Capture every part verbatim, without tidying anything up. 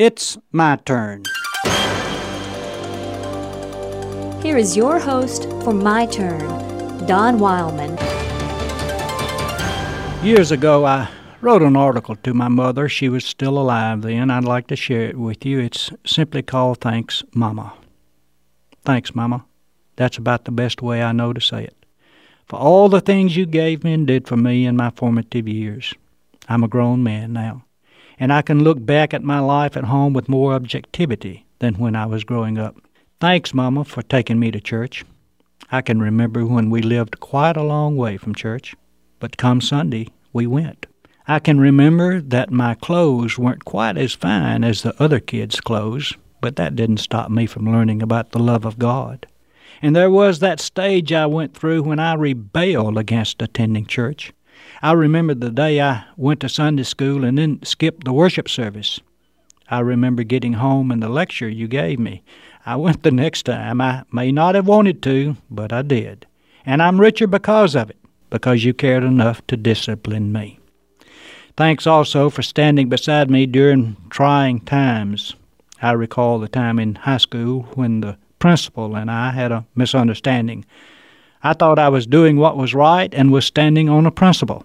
It's my turn. Here is your host for My Turn, Don Wildman. Years ago, I wrote an article to my mother. She was still alive then. I'd like to share it with you. It's simply called Thanks, Mama. Thanks, Mama. That's about the best way I know to say it. For all the things you gave me and did for me in my formative years. I'm a grown man now, and I can look back at my life at home with more objectivity than when I was growing up. Thanks, Mama, for taking me to church. I can remember when we lived quite a long way from church, but come Sunday, we went. I can remember that my clothes weren't quite as fine as the other kids' clothes, but that didn't stop me from learning about the love of God. And there was that stage I went through when I rebelled against attending church. I remember the day I went to Sunday school and then skipped the worship service. I remember getting home and the lecture you gave me. I went the next time. I may not have wanted to, but I did. And I'm richer because of it, because you cared enough to discipline me. Thanks also for standing beside me during trying times. I recall the time in high school when the principal and I had a misunderstanding. I thought I was doing what was right and was standing on a principle.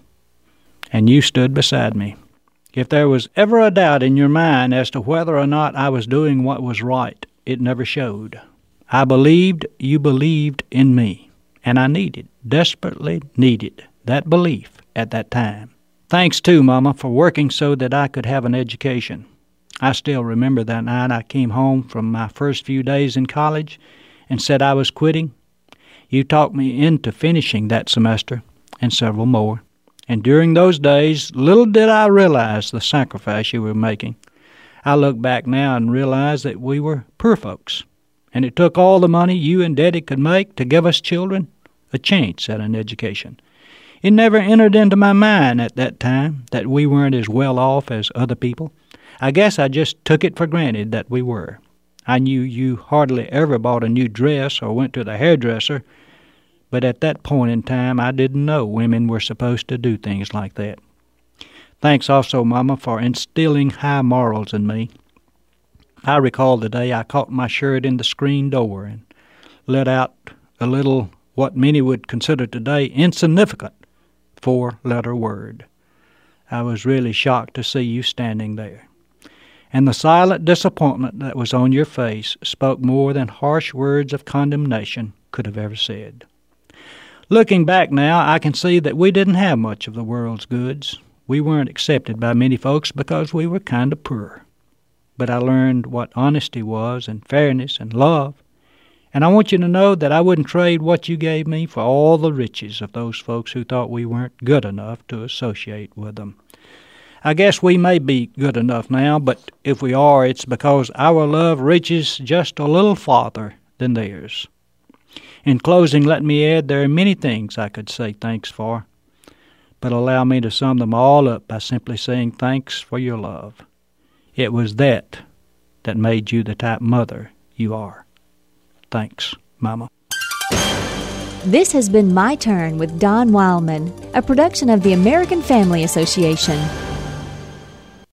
And you stood beside me. If there was ever a doubt in your mind as to whether or not I was doing what was right, it never showed. I believed you believed in me, and I needed, desperately needed, that belief at that time. Thanks, too, Mama, for working so that I could have an education. I still remember that night I came home from my first few days in college and said I was quitting. You talked me into finishing that semester and several more. And during those days, little did I realize the sacrifice you were making. I look back now and realize that we were poor folks, and it took all the money you and Daddy could make to give us children a chance at an education. It never entered into my mind at that time that we weren't as well off as other people. I guess I just took it for granted that we were. I knew you hardly ever bought a new dress or went to the hairdresser, but at that point in time I didn't know women were supposed to do things like that. Thanks also, Mama, for instilling high morals in me. I recall the day I caught my shirt in the screen door and let out a little, what many would consider today, insignificant four-letter word. I was really shocked to see you standing there. And the silent disappointment that was on your face spoke more than harsh words of condemnation could have ever said. Looking back now, I can see that we didn't have much of the world's goods. We weren't accepted by many folks because we were kind of poor. But I learned what honesty was and fairness and love. And I want you to know that I wouldn't trade what you gave me for all the riches of those folks who thought we weren't good enough to associate with them. I guess we may be good enough now, but if we are, it's because our love reaches just a little farther than theirs. In closing, let me add there are many things I could say thanks for, but allow me to sum them all up by simply saying thanks for your love. It was that that made you the type mother you are. Thanks, Mama. This has been My Turn with Don Wildman, a production of the American Family Association.